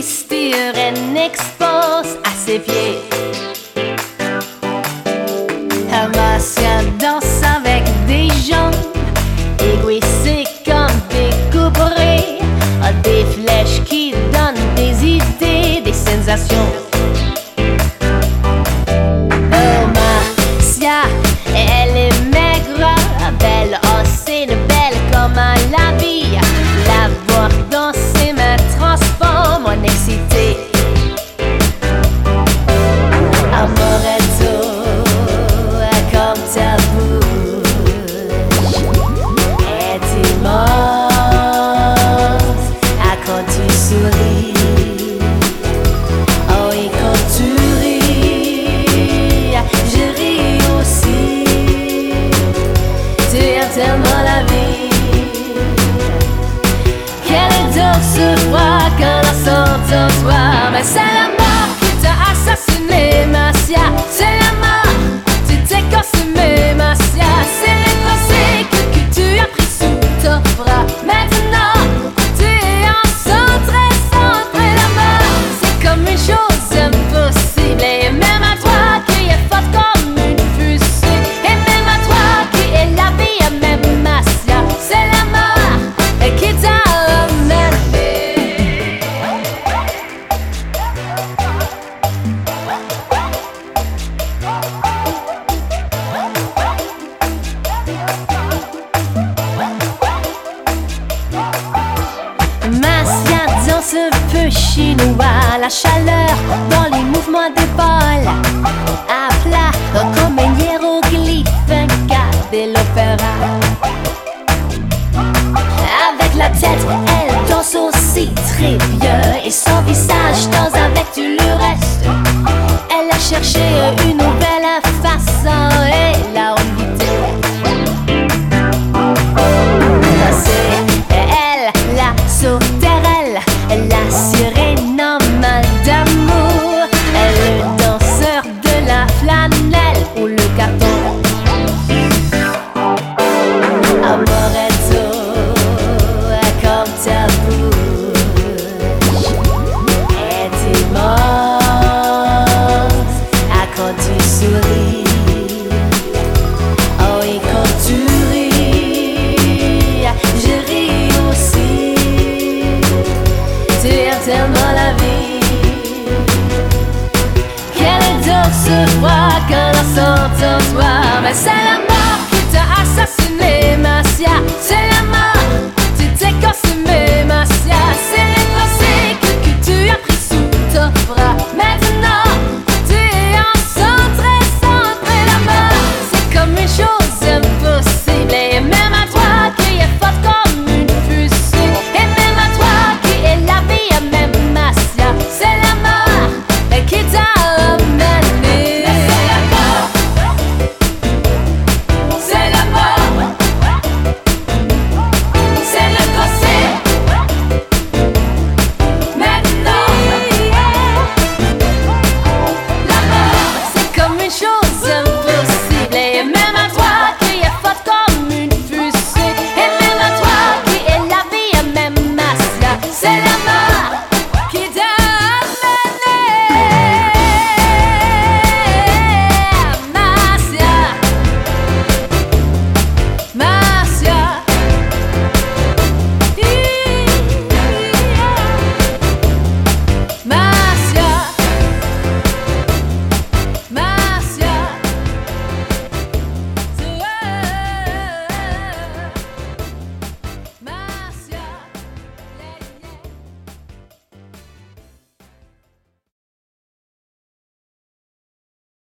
styrène expose à ses pieds. Marcia danse avec des gens égoïstes comme des couperets, des flèches qui donnent des idées, des sensations. Marcia, elle est maigre, belle, c'est belle comme la vie. La voir danser me transforme en excité. Amoretto, comme ta bouche est immense quand tu souris. Oh, et quand tu ris, je ris aussi. Tu aimes tellement la vie. Quel est donc ce froid quand on sent en toi? Mais c'est la mort qui t'a assassiné, Marcia. C'est la mort, tu t'es consumé, Marcia. C'est les pensées que tu as pris sous ton bras. Maintenant, tu es encentré, centré. La mort, c'est comme une chose impossible. Et même à toi qui est forte comme une fusée. Et même à toi qui est la vie, même Marcia. C'est la mort qui t'a amené. Marcia danse un peu chinois, la chaleur dans les mouvements d'épaules, à plat comme un hiéroglyphe, un cas de l'opéra. Avec la tête, elle danse aussi très bien, et son visage danse avec tout le reste. Elle a cherché une nouvelle façon et l'a invitée. C'est elle, la sauterelle, la sirène en mal d'amour, le danseur de la flanelle ou le carton. Amoretto, comme ta bouche est immense quand tu souris. Oh, et quand tu ris, je ris aussi. Tu aimes tellement la vie. Quel est donc ce froid quand on sent en toi? Mais c'est la